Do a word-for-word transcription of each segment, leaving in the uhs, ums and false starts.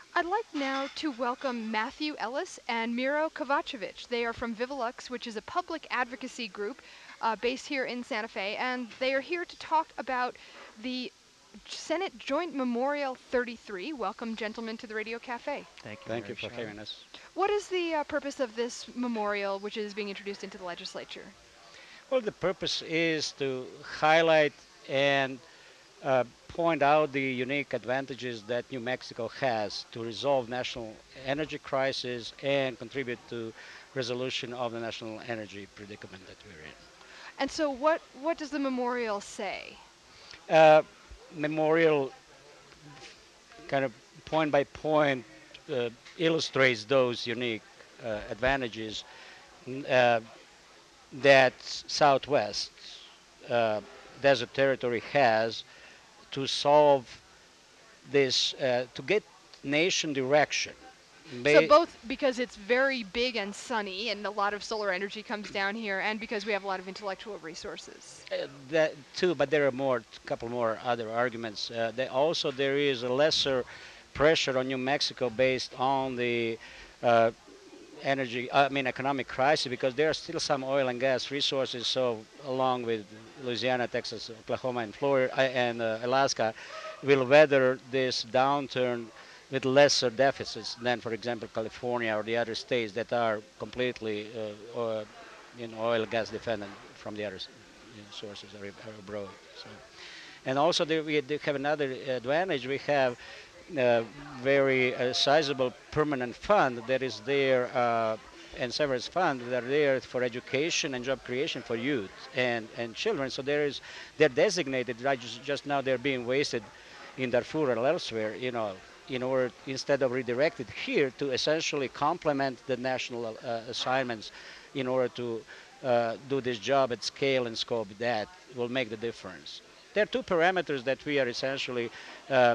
I'd like now to welcome Matthew Ellis and Miro Kovacevic. They are from Vivalux, which is a public advocacy group uh, based here in Santa Fe, and they are here to talk about the Senate Joint Memorial thirty-three. Welcome, gentlemen, to the Radio Cafe. Thank you, Thank Mary you for Shelley. having us. What is the uh, purpose of this memorial, which is being introduced into the legislature? Well, the purpose is to highlight and uh, point out the unique advantages that New Mexico has to resolve national energy crisis and contribute to resolution of the national energy predicament that we're in. And so, what what does the memorial say? Uh, Memorial kind of point by point uh, illustrates those unique uh, advantages n- uh, that Southwest uh, Desert Territory has to solve this, uh, to get nation direction. So Ba- both because it's very big and sunny, and a lot of solar energy comes down here, and because we have a lot of intellectual resources. uh, that too, but there are more, couple more other arguments. Uh, they also, there is a lesser pressure on New Mexico based on the uh, energy, I mean economic crisis, because there are still some oil and gas resources. So along with Louisiana, Texas, Oklahoma, and Florida uh, and uh, Alaska, will weather this downturn with lesser deficits than, for example, California or the other states that are completely uh, uh, you know, oil and gas dependent from the other s- you know, sources are, are abroad. So, and also there we do have another advantage. We have a very uh, sizable permanent fund that is there, uh, and severance fund that are there for education and job creation for youth and, and children. So there is, they're designated, right, just, just now they're being wasted in Darfur or elsewhere, you know, in order, instead of redirected here to essentially complement the national uh, assignments in order to uh, do this job at scale and scope that will make the difference. There are two parameters that we are essentially uh,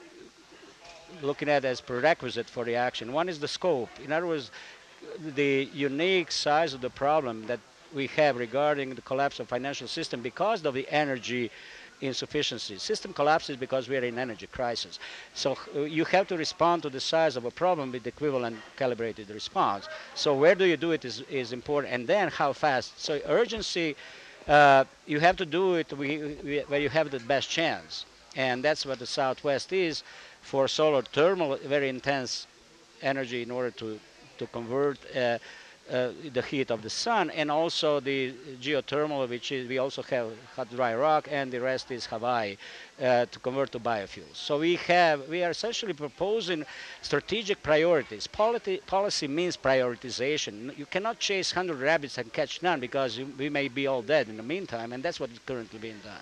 looking at as prerequisite for the action. One is the scope. In other words, the unique size of the problem that we have regarding the collapse of financial system because of the energy insufficiency. System collapses because we are in energy crisis. So uh, you have to respond to the size of a problem with equivalent calibrated response. So where do you do it is, is important, and then how fast. So urgency, uh, you have to do it we, we, where you have the best chance, and that's what the Southwest is for solar thermal, very intense energy in order to to convert uh, uh, the heat of the sun, and also the geothermal, which is we also have hot dry rock, and the rest is Hawaii uh, to convert to biofuels. So we have we are essentially proposing strategic priorities. Polity, policy means prioritization. You cannot chase one hundred rabbits and catch none because you, we may be all dead in the meantime, and that's what is currently being done.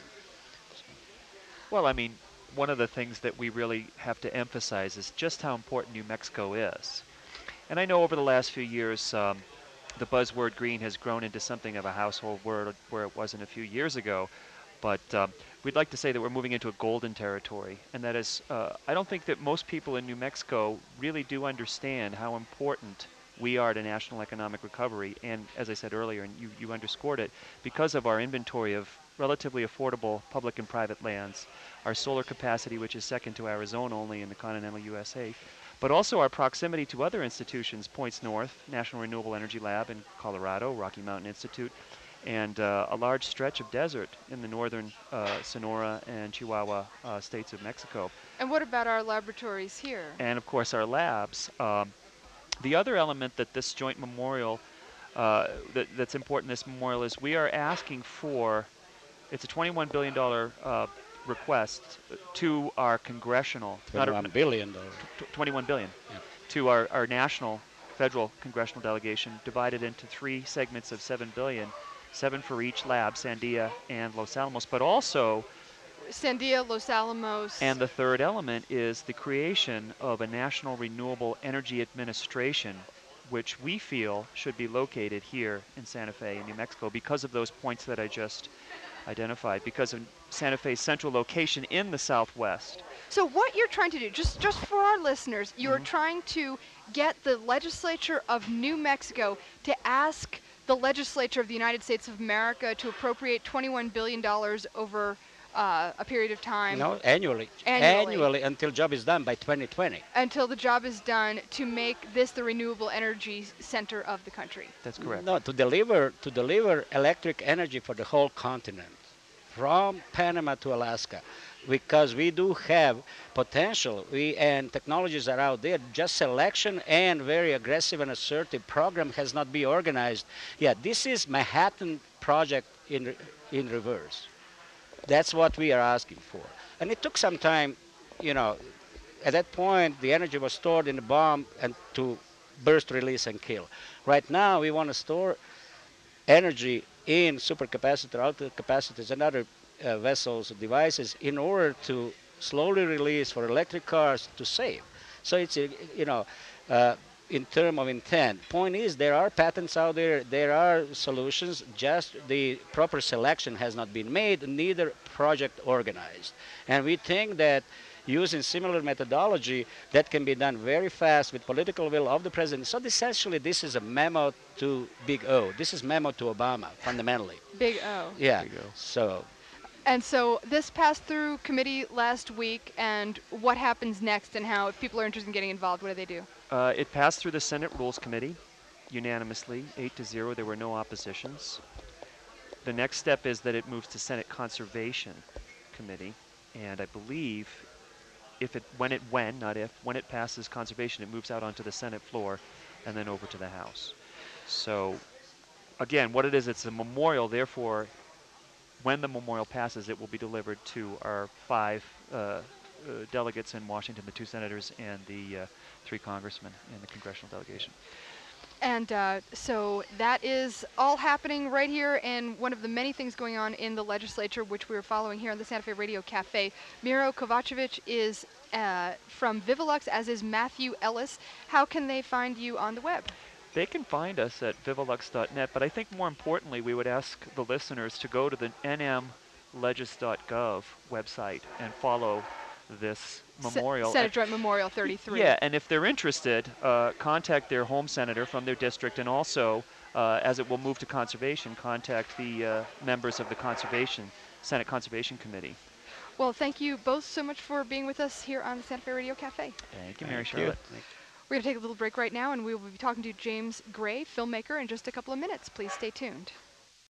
Well, I mean, one of the things that we really have to emphasize is just how important New Mexico is. And I know over the last few years, um, the buzzword green has grown into something of a household word where it wasn't a few years ago. But um, we'd like to say that we're moving into a golden territory. And that is, uh, I don't think that most people in New Mexico really do understand how important we are to national economic recovery. And as I said earlier, and you, you underscored it, because of our inventory of relatively affordable public and private lands, our solar capacity, which is second to Arizona only in the continental U S A, but also our proximity to other institutions, Points North, National Renewable Energy Lab in Colorado, Rocky Mountain Institute, and uh, a large stretch of desert in the northern uh, Sonora and Chihuahua uh, states of Mexico. And what about our laboratories here? And of course, our labs. Um, the other element that this joint memorial, uh, that, that's important in this memorial is we are asking for, it's a twenty-one billion dollars uh, request to our congressional, not a, twenty-one billion dollars. tw- twenty-one billion Yeah. to our, our national federal congressional delegation, divided into three segments of seven billion, seven for each lab, Sandia and Los Alamos, but also, Sandia, Los Alamos. and the third element is the creation of a National Renewable Energy Administration, which we feel should be located here in Santa Fe in New Mexico because of those points that I just identified, because of Santa Fe's central location in the southwest. So what you're trying to do, just just for our listeners, you're Mhm. trying to get the legislature of New Mexico to ask the legislature of the United States of America to appropriate twenty-one billion dollars over uh, a period of time. No, annually. Annually. until job is done by twenty twenty. Until the job is done to make this the renewable energy s- center of the country. That's correct. No, to deliver to deliver electric energy for the whole continent, from Panama to Alaska, because we do have potential. We and technologies are out there. Just selection and very aggressive and assertive program has not been organized. Yeah, this is Manhattan project in re- in reverse. That's what we are asking for. And it took some time, you know. At that point, the energy was stored in the bomb and to burst, release, and kill. Right now, we want to store energy in supercapacitor, ultracapacitors, and other uh, vessels, devices, in order to slowly release for electric cars to save. So it's, uh, you know, uh, in term of intent. Point is, there are patents out there, there are solutions, just the proper selection has not been made, neither project organized. And we think that using similar methodology that can be done very fast with political will of the president. So essentially, this is a memo to Big O. This is memo to Obama, fundamentally. Big O. Yeah. Big O. So And so this passed through committee last week, and what happens next, and how, if people are interested in getting involved, what do they do? Uh, it passed through the Senate Rules Committee unanimously, eight to zero. There were no oppositions. The next step is that it moves to Senate Conservation Committee, and I believe if it, when it, when, not if, when it passes conservation, it moves out onto the Senate floor and then over to the House. So, again, what it is, it's a memorial, therefore, when the memorial passes, it will be delivered to our five uh, uh, delegates in Washington, the two senators and the uh, three congressmen in the congressional delegation. And uh, so that is all happening right here, and one of the many things going on in the legislature, which we're following here on the Santa Fe Radio Cafe. Miro Kovacevic is uh, from Vivilux, as is Matthew Ellis. How can they find you on the web? They can find us at vivilux dot net, but I think more importantly, we would ask the listeners to go to the n m legis dot gov website and follow this memorial. Senate Joint Memorial thirty-three. Yeah, and if they're interested, uh, contact their home senator from their district, and also, uh, as it will move to conservation, contact the uh, members of the Conservation, Senate Conservation Committee. Well, thank you both so much for being with us here on the Santa Fe Radio Cafe. Thank you, Mary Thank you. Charlotte. We're going to take a little break right now, and we will be talking to James Gray, filmmaker, in just a couple of minutes. Please stay tuned.